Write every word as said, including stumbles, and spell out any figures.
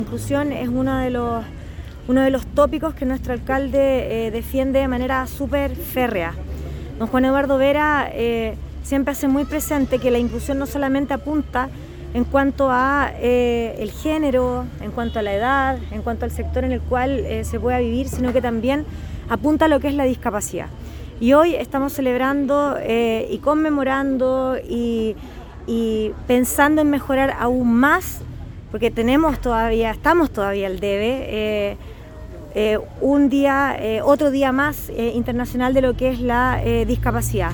Inclusión es uno de los, uno de los tópicos que nuestro alcalde eh, defiende de manera súper férrea. Don Juan Eduardo Vera eh, siempre hace muy presente que la inclusión no solamente apunta en cuanto a eh, el género, en cuanto a la edad, en cuanto al sector en el cual eh, se pueda vivir, sino que también apunta a lo que es la discapacidad. Y hoy estamos celebrando eh, y conmemorando y, y pensando en mejorar aún más, porque tenemos todavía, estamos todavía al debe, eh, eh, un día, eh, otro día más eh, internacional de lo que es la eh, discapacidad.